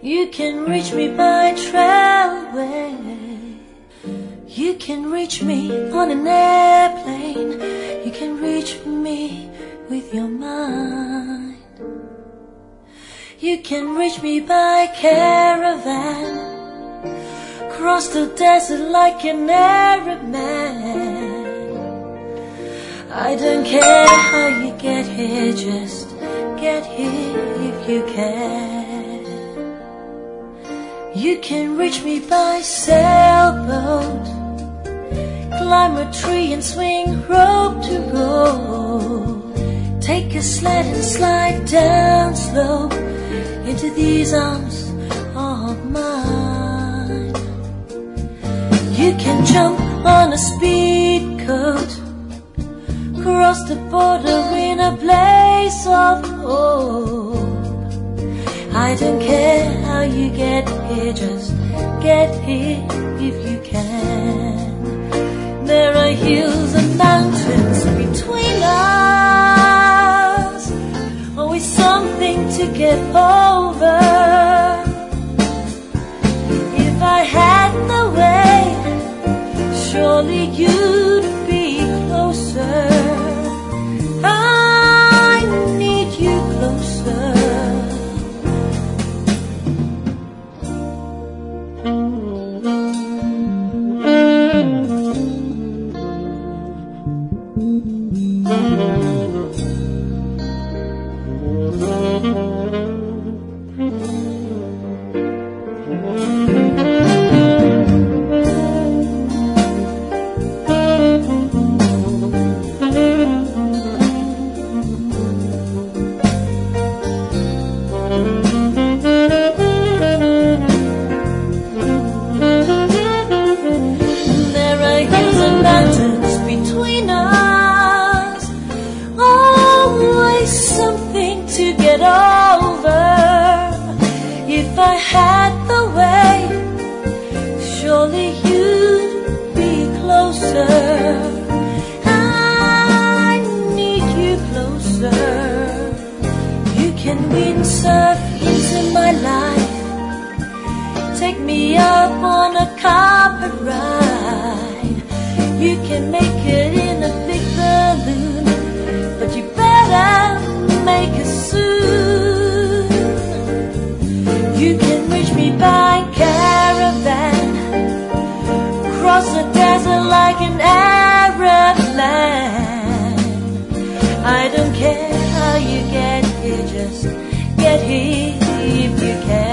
You can reach me by trailway. You can reach me on an airplane. You can reach me with your mind. You can reach me by caravan, cross the desert like an Arab man. I don't care how you get here, just get here if you can. You can reach me by sailboat, climb a tree and swing rope to rope, take a sled and slide down slow into these arms of mine. You can jump on a speed coat, cross the border in a blaze of hope. I don't care how you get here, just get here if you can. There are hills and mountains between us, always something to get over. If I had the way, surely you'd be closer. I need you closer. To get over. If I had the way, surely you'd be closer. I need you closer. You can windsurf into my life, take me up on a carpet ride. You can make it in a big balloon, but you better make it soon. You can reach me by caravan, cross the desert like an Arab man. I don't care how you get here, just get here if you can.